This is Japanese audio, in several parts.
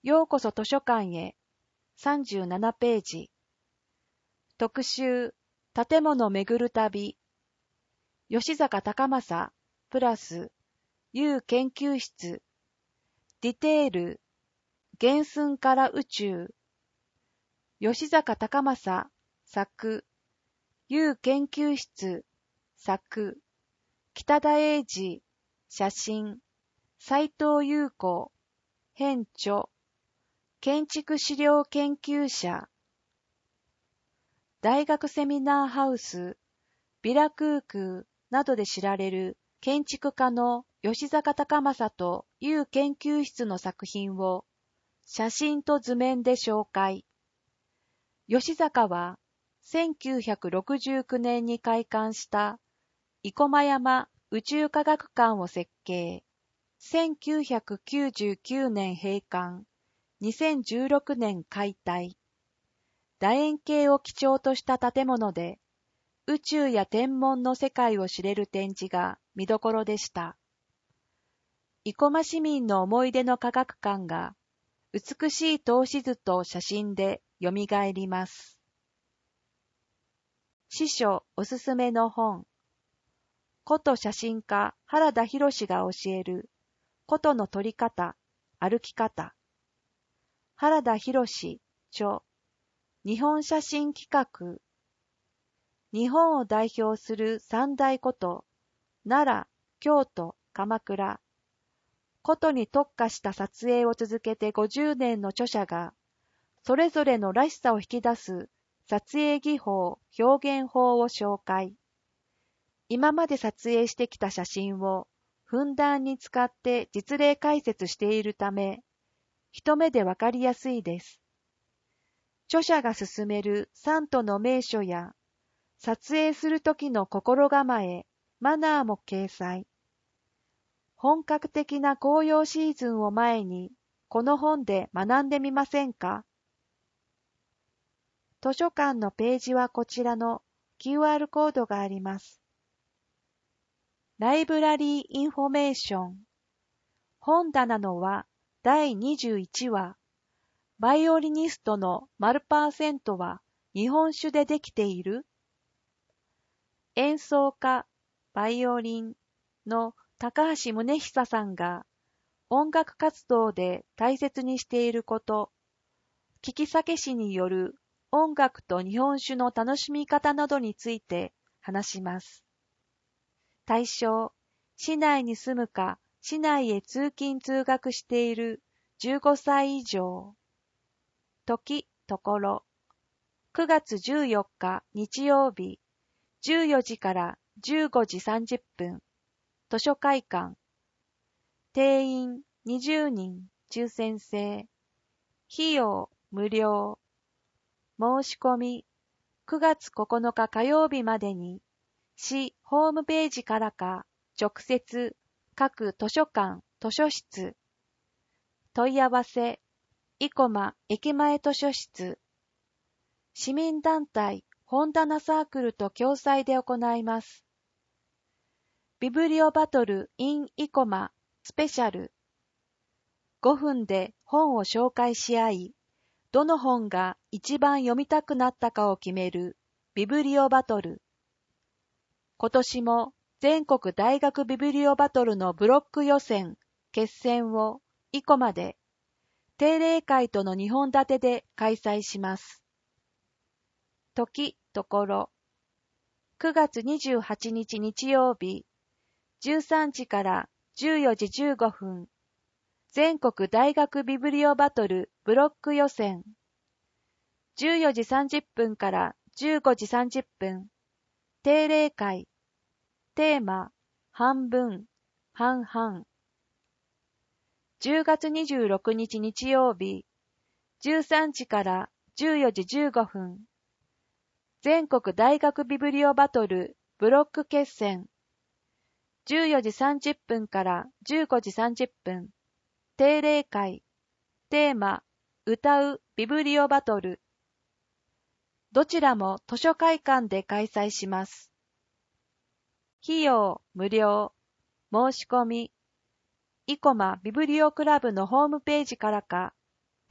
ようこそ図書館へ37ページ。特集建物巡る旅。吉坂隆正プラス U 研究室。ディテール原寸から宇宙。吉坂隆正作 U 研究室作北田英二写真斉藤優子編著建築資料研究者大学セミナーハウスビラクークなどで知られる建築家の吉坂隆正と U 研究室の作品を写真と図面で紹介。吉坂は1969年に開館した生駒山宇宙科学館を設計。1999年閉館。2016年解体。楕円形を基調とした建物で、宇宙や天文の世界を知れる展示が見どころでした。生駒市民の思い出の科学館が、美しい透視図と写真でよみがえります。司書おすすめの本。古都写真家原田博が教える古都の撮り方、歩き方。原田博著。日本写真企画。日本を代表する三大古都、奈良、京都、鎌倉。古都に特化した撮影を続けて50年の著者が、それぞれのらしさを引き出す撮影技法、表現法を紹介。今まで撮影してきた写真をふんだんに使って実例解説しているため、一目でわかりやすいです。著者が勧める三都の名所や、撮影するときの心構え、マナーも掲載。本格的な紅葉シーズンを前に、この本で学んでみませんか？図書館のページはこちらの QR コードがあります。ライブラリーインフォメーション。本棚のは第21話。バイオリニストの○%は日本酒でできている？演奏家、バイオリンの高橋宗久さんが音楽活動で大切にしていること、聞き酒師による音楽と日本酒の楽しみ方などについて話します。対象、市内に住むか市内へ通勤通学している15歳以上。時、ところ。9月14日日曜日、14時から15時30分。図書会館。定員20人、抽選制。費用無料。申し込み9月9日火曜日までに、市ホームページからか、直接、各図書館、図書室。問い合わせ、生駒駅前図書室。市民団体本棚サークルと共催で行います。ビブリオバトル in 生駒スペシャル。5分で本を紹介し合い、どの本が一番読みたくなったかを決めるビブリオバトル。今年も全国大学ビブリオバトルのブロック予選、決戦を生駒で、定例会との2本立てで開催します。時、ところ。9月28日日曜日、13時から14時15分。全国大学ビブリオバトルブロック予選。14時30分から15時30分。定例会。テーマ、半分、半々。10月26日日曜日、13時から14時15分。全国大学ビブリオバトルブロック決戦。14時30分から15時30分。定例会。テーマ、歌うビブリオバトル。どちらも図書会館で開催します。費用無料。申し込み。生駒ビブリオクラブのホームページからか、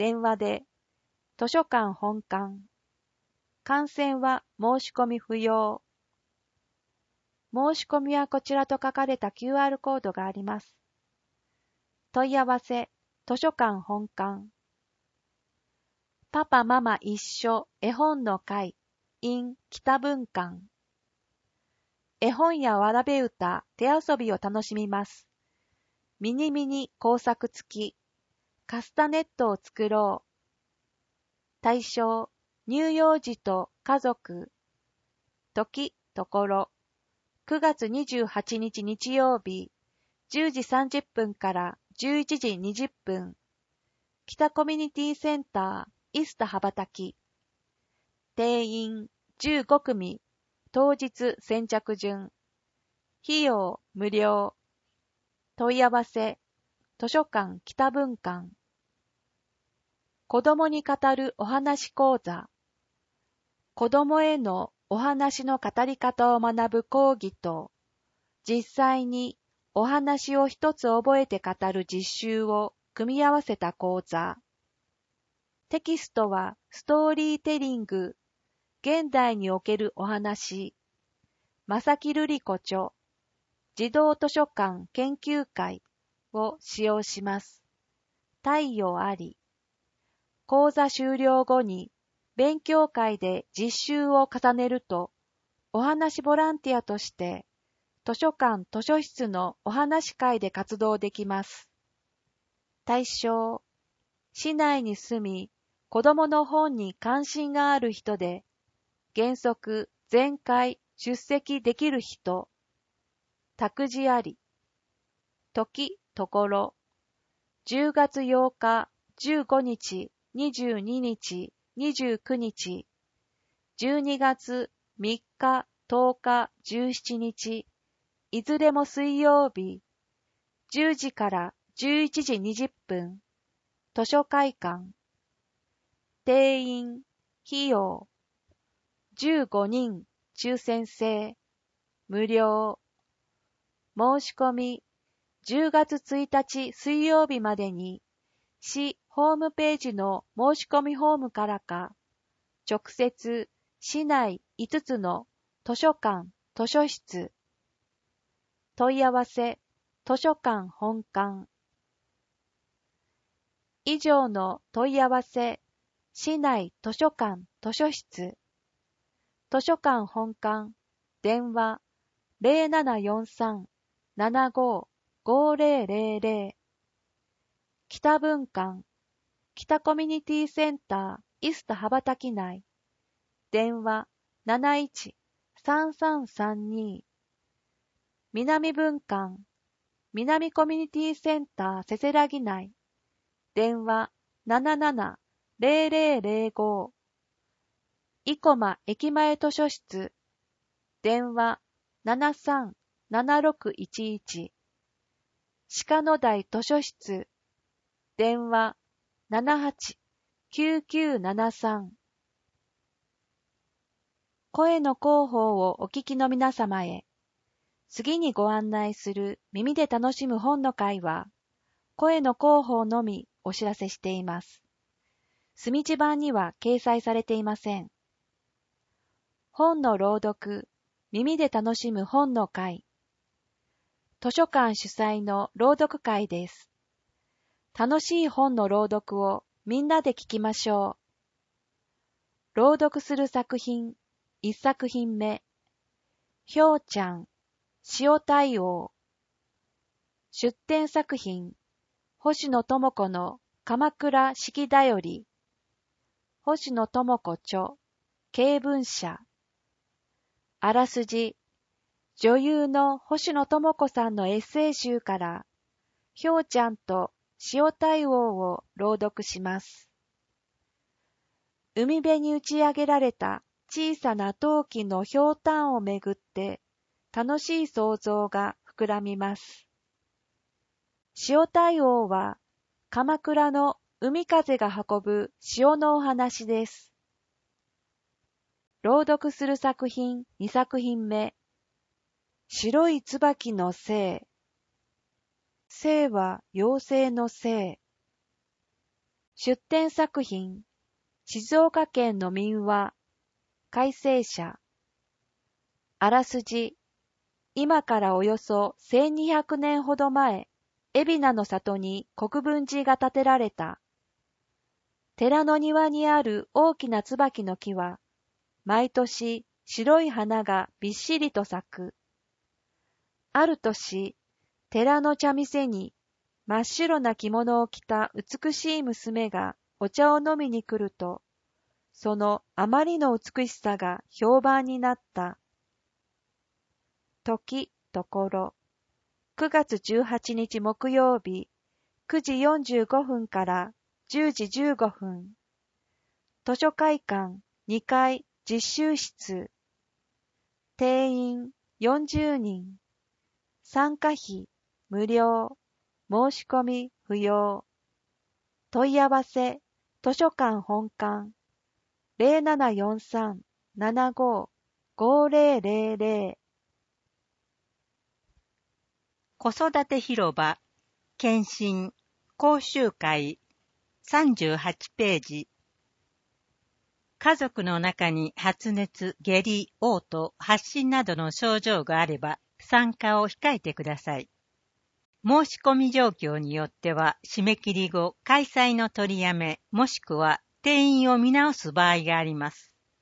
電話で、図書館本館。観戦は申し込み不要。申し込みはこちらと書かれた QR コードがあります。問い合わせ、図書館本館。パパママ一緒絵本の会 in 北文館。絵本やわらべ歌、手遊びを楽しみます。ミニミニ工作付き。カスタネットを作ろう。対象、乳幼児と家族。時、ところ。9月28日日曜日、10時30分から11時20分。北コミュニティセンター、イスタ羽ばたき。定員15組。当日先着順。費用無料。問い合わせ、図書館北文館。子供に語るお話講座。子供へのお話の語り方を学ぶ講義と、実際にお話を一つ覚えて語る実習を組み合わせた講座。テキストはストーリーテリング、現代におけるお話、正木瑠璃子著、児童図書館研究会を使用します。貸与あり。講座終了後に勉強会で実習を重ねると、お話ボランティアとして図書館図書室のお話会で活動できます。対象、市内に住み、子供の本に関心がある人で、原則全会出席できる人、託児あり。時、ところ、10月8日、15日、22日、29日、12月3日、10日、17日、いずれも水曜日、10時から11時20分、図書会館。定員、費用、15人、抽選制、無料。申し込み、10月1日水曜日までに、市ホームページの申し込みフォームからか、直接、市内5つの図書館、図書室。問い合わせ、図書館本館。以上の問い合わせ、市内図書館、図書室。図書館本館、電話、0743-75-5000。北文館、北コミュニティセンター、イスタ羽ばたき内。電話、71-3332。南文館、南コミュニティセンター、せせらぎ内。電話、77-0005。生駒駅前図書室。電話、73-7611。鹿野台図書室。電話、78-9973。声の広報をお聞きの皆様へ。次にご案内する耳で楽しむ本の会は、声の広報のみお知らせしています。墨地版には掲載されていません。本の朗読、耳で楽しむ本の会。図書館主催の朗読会です。楽しい本の朗読をみんなで聞きましょう。朗読する作品、1作品目。ひょうちゃん、塩対応。出展作品、星野智子の鎌倉四季だより。星野智子著、経文社。あらすじ、女優の星野智子さんのエッセイ集から、ひょうちゃんと塩対応を朗読します。海辺に打ち上げられた小さな陶器のひょうたんをめぐって楽しい想像が膨らみます。塩対応は鎌倉の海風が運ぶ潮のお話です。朗読する作品2作品目。白い椿の精。精は妖精の精。 出展作品、静岡県の民話、改正者。あらすじ、今からおよそ1200年ほど前、海老名の里に国分寺が建てられた。寺の庭にある大きな椿の木は、毎年白い花がびっしりと咲く。ある年、寺の茶店に真っ白な着物を着た美しい娘がお茶を飲みに来ると、そのあまりの美しさが評判になった。時、ところ、9月18日木曜日、9時45分から10時15分。図書会館2階実習室。定員40人。参加費無料。申し込み不要。問い合わせ図書館本館 0743-75-5000。 子育て広場検診講習会38ページ。家族の中に発熱、下痢、嘔吐、発疹などの症状があれば参加を控えてください。申し込み状況によっては締め切り後開催の取りやめもしくは定員を見直す場合があります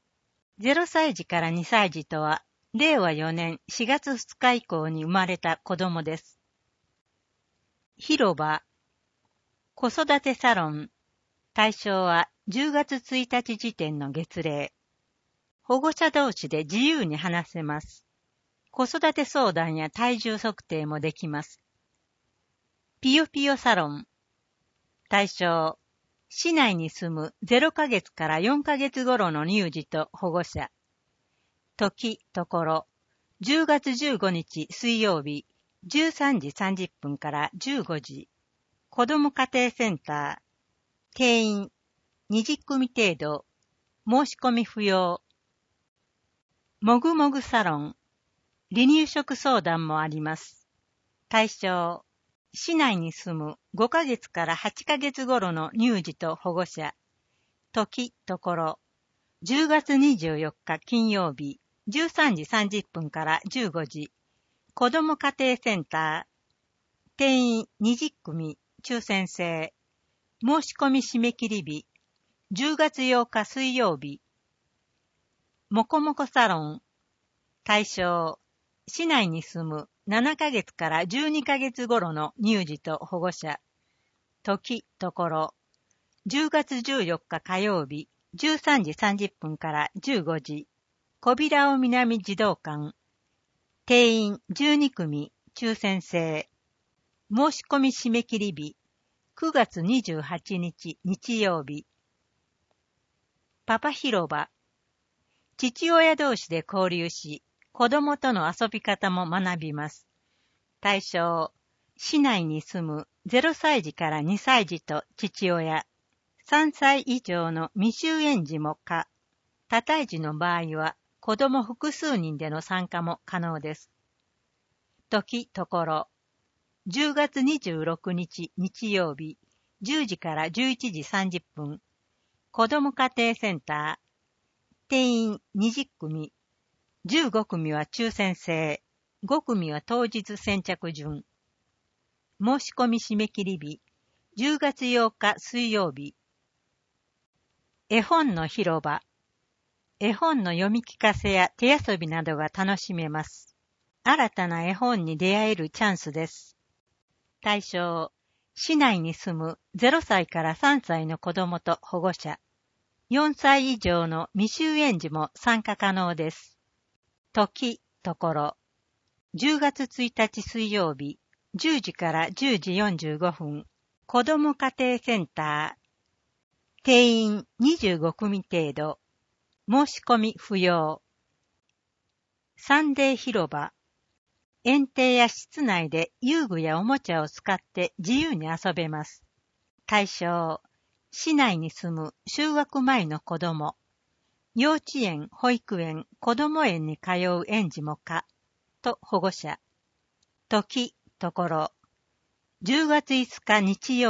。0歳児から2歳児とは令和4年4月2日以降に生まれた子供です。広場子育てサロン対象は10月1日時点の月例。保護者同士で自由に話せます。子育て相談や体重測定もできます。ピヨピヨサロン対象市内に住む0ヶ月から4ヶ月頃の乳児と保護者。時、ところ、10月15日水曜日、13時30分から15時。子ども家庭センター。定員、20組程度。申し込み不要。もぐもぐサロン。離乳食相談もあります。対象。市内に住む5ヶ月から8ヶ月頃の乳児と保護者。時、ところ。10月24日金曜日、13時30分から15時。子ども家庭センター。定員20組、抽選制。申し込み締め切り日。10月8日水曜日。もこもこサロン。対象。市内に住む7ヶ月から12ヶ月頃の乳児と保護者。時、ところ。10月14日火曜日、13時30分から15時。小平尾南児童館。定員12組、抽選制。申し込み締め切り日。9月28日日曜日。パパ広場。父親同士で交流し、子供との遊び方も学びます。対象、市内に住む0歳児から2歳児と父親、3歳以上の未就園児も可。多胎児の場合は子供複数人での参加も可能です。時、ところ。10月26日日曜日、10時から11時30分。子ども家庭センター。定員20組。15組は抽選制。5組は当日先着順。申し込み締め切り日。10月8日水曜日。絵本の広場。絵本の読み聞かせや手遊びなどが楽しめます。新たな絵本に出会えるチャンスです。対象、市内に住む0歳から3歳の子供と保護者、4歳以上の未就園児も参加可能です。時、ところ、10月1日水曜日、10時から10時45分、子ども家庭センター、定員25組程度、申し込み不要。サンデー広場。園庭や室内で遊具やおもちゃを使って自由に遊べます。対象、市内に住む就学前の子供、幼稚園、保育園、子供園に通う園児も可、と保護者。時、ところ、10月5日日曜日、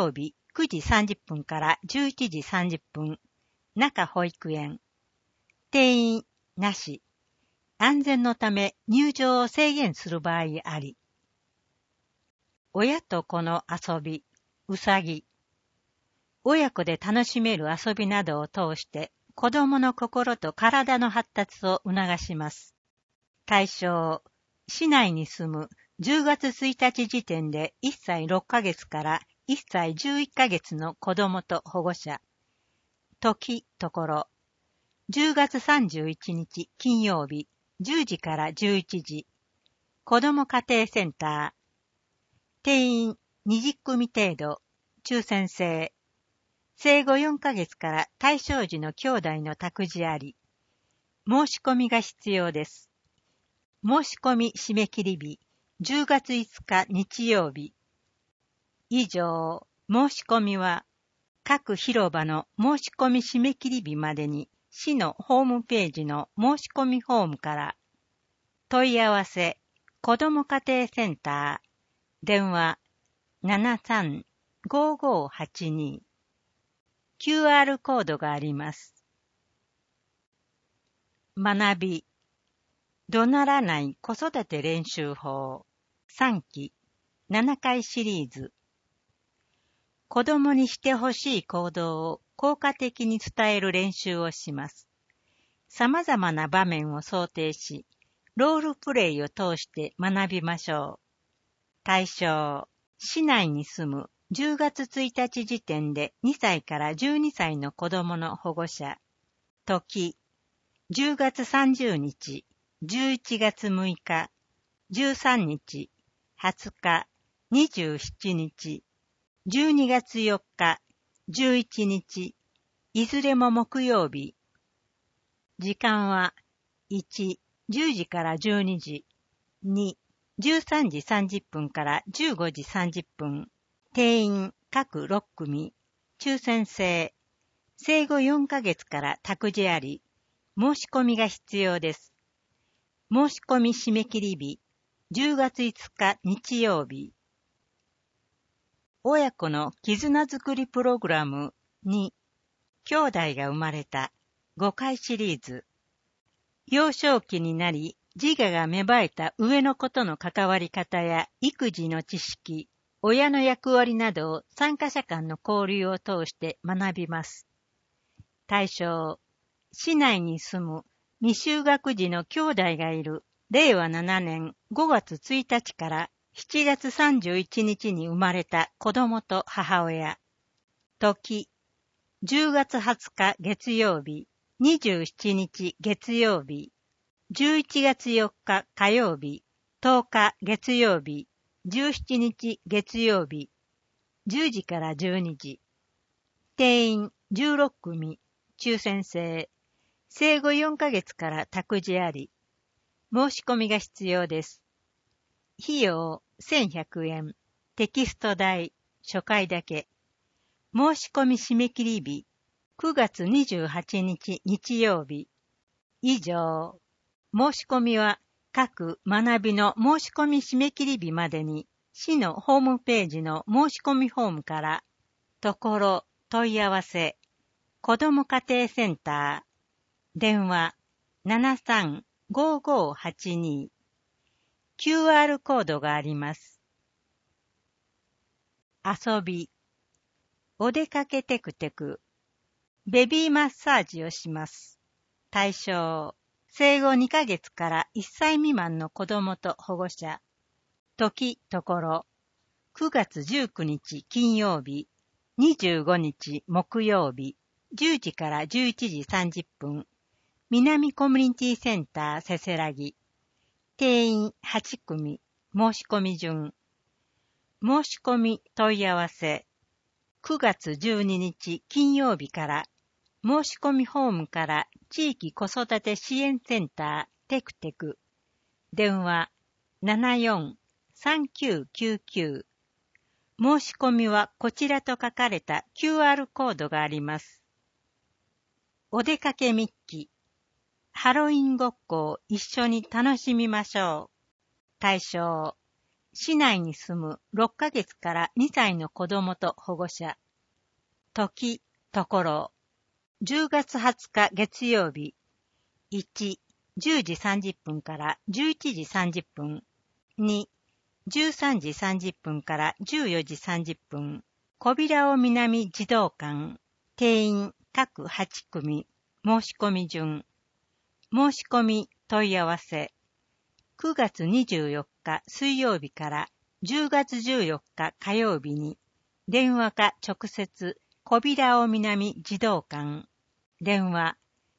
9時30分から11時30分、中保育園。定員なし。安全のため入場を制限する場合あり。親と子の遊び、うさぎ。親子で楽しめる遊びなどを通して子供の心と体の発達を促します。対象、市内に住む10月1日時点で1歳6ヶ月から1歳11ヶ月の子供と保護者。時、ところ。10月31日金曜日10時から11時。子供家庭センター。定員20組程度。抽選制。生後4ヶ月から対象児の兄弟の託児あり。申し込みが必要です。申し込み締め切り日、10月5日日曜日。以上、申し込みは、各広場の申し込み締め切り日までに、市のホームページの申し込みフォームから、問い合わせ、子ども家庭センター、電話、73-5582。QR コードがあります。学び。怒鳴らない子育て練習法3期7回シリーズ。子供にしてほしい行動を効果的に伝える練習をします。様々な場面を想定し、ロールプレイを通して学びましょう。対象、市内に住む10月1日時点で2歳から12歳の子供の保護者。時、10月30日。11月6日、13日、20日、27日、12月4日、11日、いずれも木曜日。時間は、1、10時から12時、2、13時30分から15時30分。定員各6組、抽選制。生後4ヶ月から託児あり、申し込みが必要です。申し込み締め切り日、10月5日日曜日。親子の絆づくりプログラム2、兄弟が生まれた5回シリーズ。幼少期になり、自我が芽生えた上の子との関わり方や育児の知識、親の役割などを参加者間の交流を通して学びます。対象、市内に住む未就学児の兄弟がいる令和7年5月1日から7月31日に生まれた子供と母親。時、10月20日月曜日、27日月曜日、11月4日火曜日、10日月曜日、17日月曜日、10時から12時。定員16組、抽選制。生後4ヶ月から託児あり、申し込みが必要です。費用1100円、テキスト代、初回だけ。申し込み締め切り日、9月28日日曜日。以上。申し込みは各学びの申し込み締め切り日までに、市のホームページの申し込みフォームから、ところ問い合わせ、子ども家庭センター、電話 73-5582。QR コードがあります。遊び。お出かけテクテク。ベビーマッサージをします。対象。生後2ヶ月から1歳未満の子供と保護者。時、ところ。9月19日金曜日。25日木曜日。10時から11時30分。南コミュニティセンターせせらぎ。定員8組。申し込み順。申し込み問い合わせ。9月12日金曜日から、申し込みフォームから地域子育て支援センターテクテク。電話 74-3999。申し込みはこちらと書かれた QR コードがあります。お出かけ日記。ハロウィンごっこを一緒に楽しみましょう。対象。市内に住む6ヶ月から2歳の子供と保護者。 時、ところ。10月20日月曜日。1、10時30分から11時30分。2、13時30分から14時30分。小平尾南児童館。定員各8組。申し込み順。申し込み問い合わせ。9月24日水曜日から10月14日火曜日に、電話か直接、小平尾南児童館。電話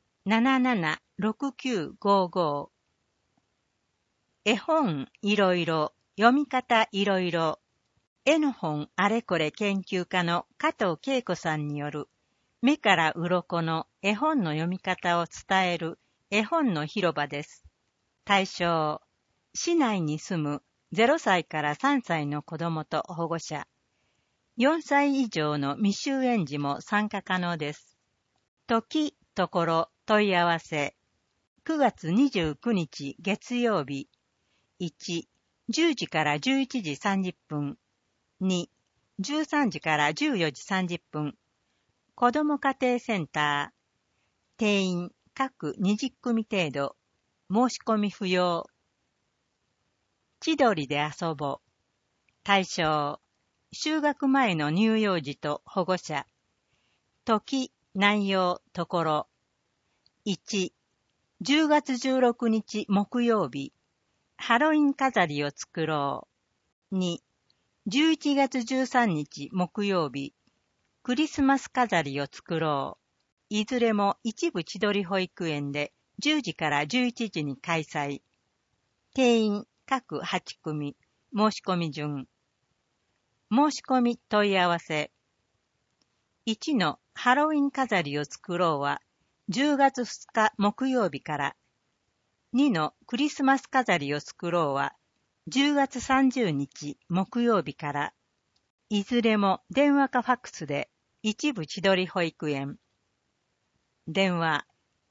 776955。絵本いろいろ、読み方いろいろ。絵の本あれこれ研究家の加藤恵子さんによる、目から鱗の絵本の読み方を伝える絵本の広場です。対象、市内に住む0歳から3歳の子供と保護者、4歳以上の未就園児も参加可能です。時、ところ、問い合わせ。9月29日月曜日。1、10時から11時30分。2、13時から14時30分。子ども家庭センター。定員各20組程度。申し込み不要。千鳥で遊ぼう。対象、就学前の乳幼児と保護者。時、内容、ところ。1、10月16日木曜日。ハロウィン飾りを作ろう。2、11月13日木曜日。クリスマス飾りを作ろう。いずれも一部千鳥保育園で10時から11時に開催。定員各8組。申し込み順。申し込み問い合わせ。1のハロウィン飾りを作ろうは10月2日木曜日から。2のクリスマス飾りを作ろうは10月30日木曜日から。いずれも電話かファックスで一部千鳥保育園。電話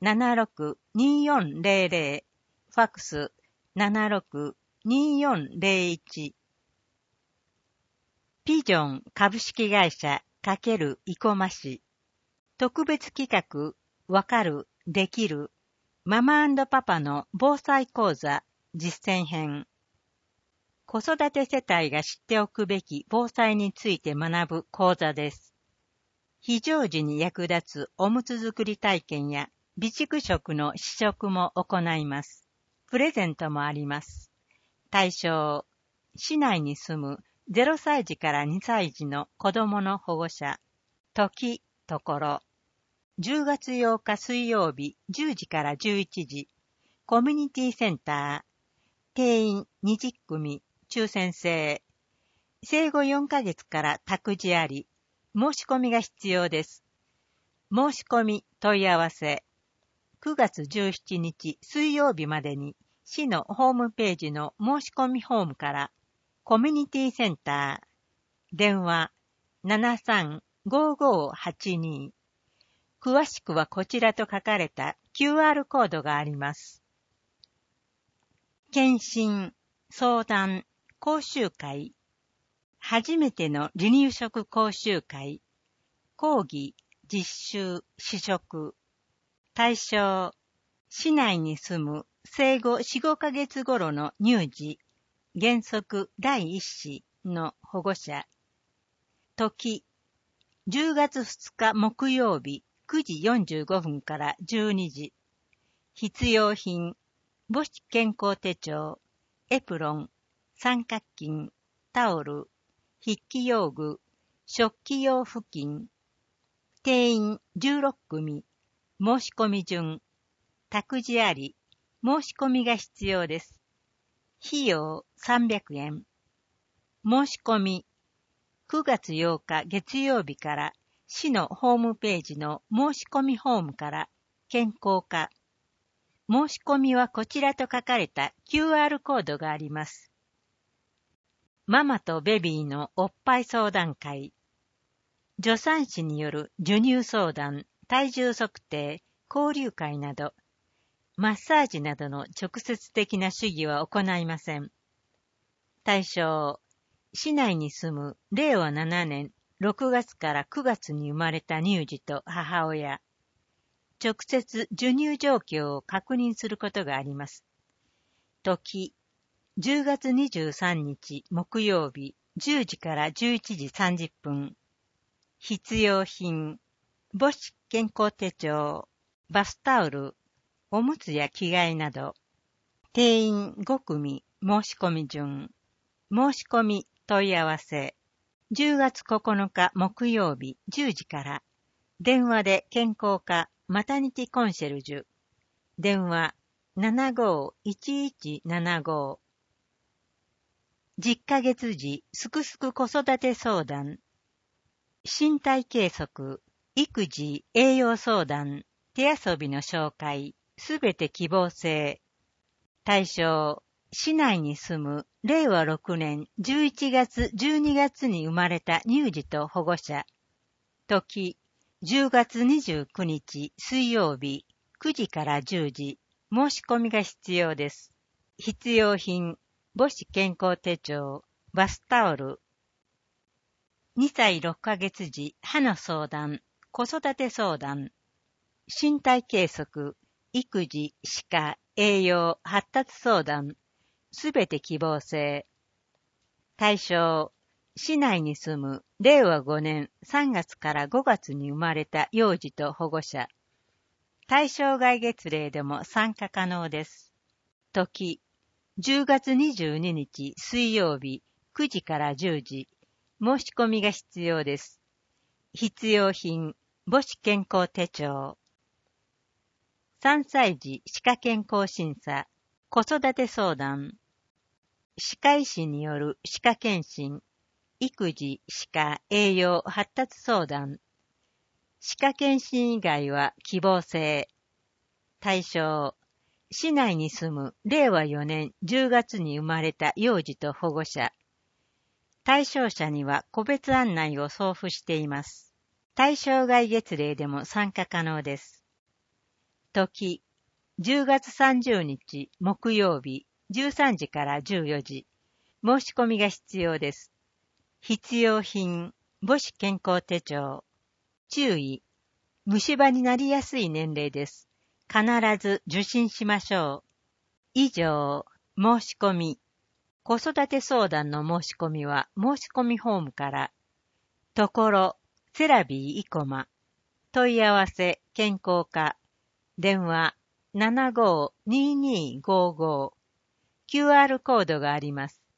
762400、ファックス762401。ピジョン株式会社×生駒市。特別企画、わかる、できる、ママ&パパの防災講座実践編。子育て世帯が知っておくべき防災について学ぶ講座です。非常時に役立つおむつ作り体験や備蓄食の試食も行います。プレゼントもあります。対象、市内に住む0歳児から2歳児の子供の保護者。時、ところ。10月8日水曜日10時から11時。コミュニティセンター。定員20組。抽選制。生後4ヶ月から託児あり。申し込みが必要です。申し込み問い合わせ。9月17日水曜日までに市のホームページの申し込みフォームからコミュニティセンター。電話735582。詳しくはこちらと書かれた QR コードがあります。検診、相談、講習会。初めての離乳食講習会。講義、実習、試食。対象、市内に住む生後 4,5 ヶ月頃の乳児、原則第一子の保護者。時、10月2日木曜日9時45分から12時。必要品、母子健康手帳、エプロン、三角巾、タオル、筆記用具、食器用布巾。定員16組。申し込み順。託児あり。申し込みが必要です。費用300円。申し込み。9月8日月曜日から市のホームページの申し込みフォームから健康課。申し込みはこちらと書かれた QR コードがあります。ママとベビーのおっぱい相談会。助産師による授乳相談、体重測定、交流会など、マッサージなどの直接的な主義は行いません。対象、市内に住む令和7年 6月から9月に生まれた乳児と母親、直接授乳状況を確認することがあります。時、10月23日木曜日10時から11時30分。必要品、母子健康手帳、バスタオル、おむつや着替えなど。定員5組申し込み順。申し込み問い合わせ。10月9日木曜日10時から。電話で健康課マタニティコンシェルジュ。電話75-1175。10ヶ月時すくすく子育て相談。身体計測、育児、栄養相談、手遊びの紹介、すべて希望制。対象、市内に住む令和6年11月12月に生まれた乳児と保護者。時、10月29日水曜日9時から10時。申し込みが必要です。必要品、母子健康手帳、バスタオル。2歳6ヶ月時、歯の相談、子育て相談。身体計測、育児、歯科、栄養、発達相談。すべて希望制。対象、市内に住む令和5年3月から5月に生まれた幼児と保護者。対象外月齢でも参加可能です。時、10月22日水曜日9時から10時。申し込みが必要です。必要品、母子健康手帳。3歳児歯科健康審査、子育て相談。歯科医師による歯科検診、育児、歯科、栄養、発達相談。歯科検診以外は希望制。対象、市内に住む令和4年10月に生まれた幼児と保護者。対象者には個別案内を送付しています。対象外月齢でも参加可能です。時、10月30日木曜日13時から14時。申し込みが必要です。必要品、母子健康手帳。注意、虫歯になりやすい年齢です。必ず受診しましょう。以上、申し込み。子育て相談の申し込みは申し込みフォームから。ところ、セラビー生駒。問い合わせ、健康課。電話、75-2255。QR コードがあります。